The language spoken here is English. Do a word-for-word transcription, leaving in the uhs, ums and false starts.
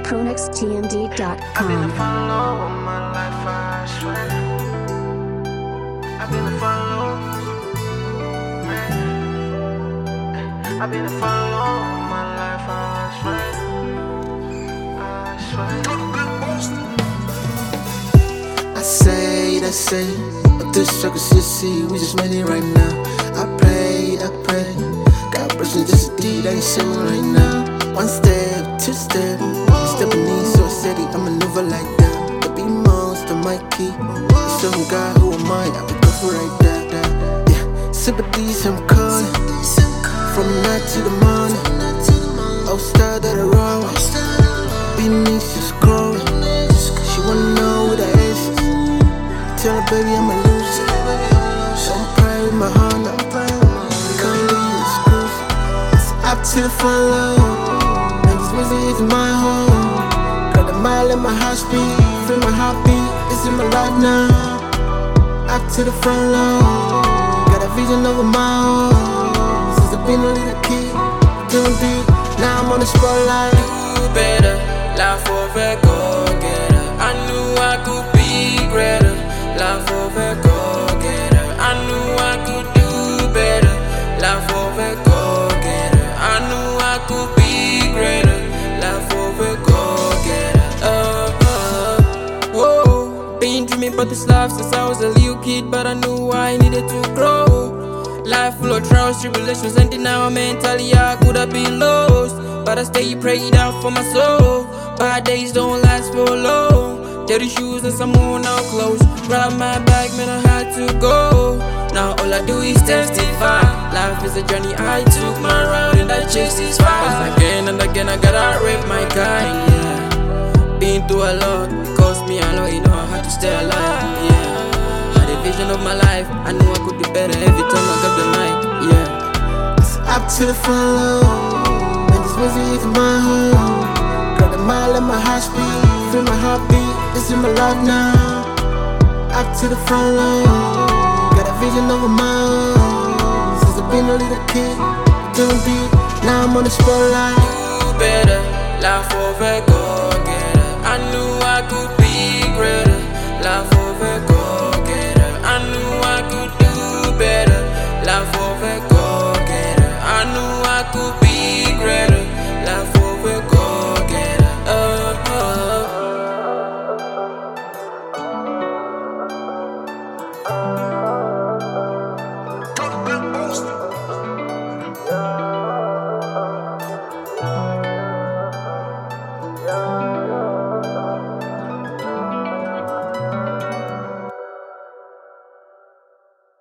Pronix T M D dot com. I've been to follow all my life, I swear. I've been to follow, man. I've been to follow all my life, I swear. I swear. I say, I say, but this struggles you see, we just made it right now. I pray, I pray, God blessing just a deed, I ain't showing right now. One step, two step, stepping in so steady, I maneuver like that. The beat monster, my key. It's some guy, who am I? I be careful right there. Yeah, sympathies, I'm calling. From night to the morning. Oh, star that I roll. Beneath, she's growing. She wanna know what I is. Tell her, baby, I'm a loser. Don't pray with my heart, no. Can't leave the screws. It's up to the follow. Is my home. Got a mile in my heart speed. Feel my heartbeat. It's in my life now. Up to the front lawn. Got a vision over my own. Since I've been a little kid, doing deep. Now I'm on the spotlight. Do better, life of a go-getter. I knew I could be greater. Life of a go-getter. I knew I could do better. Life of a go-getter. I knew I could be greater. Life of a go-getter. Uh, uh, whoa. Been dreaming about this life since I was a little kid, but I knew I needed to grow. Life full of trials, tribulations, and now mentally I could have been lost, but I stay prayed out for my soul. Bad days don't last for long. Dirty shoes and some worn out clothes. Grab my bag, man, I had to go. Now all I do is testify. Life is a journey, I took my route and I chased this fire. Again and again I gotta rip my kind, yeah. Been through a lot, it cost me a lot, you know I had to stay alive, yeah. Had a vision of my life, I knew I could do better every time I got the mic, yeah. It's up to the follow. Man, this music is my home. Got a mile in my heart speed. Feel my heartbeat, it's in my life now. Up to the front lawn. Got a vision over my own. Since I've been a little kid, doing deep. Now I'm on the spotlight. Do better, life of a go-getter. I knew I could be greater. Life of a go-getter. I knew I could do better. Life of a go-getter. I knew I could be greater. Life of a go-getter. Uh, uh. Yeah.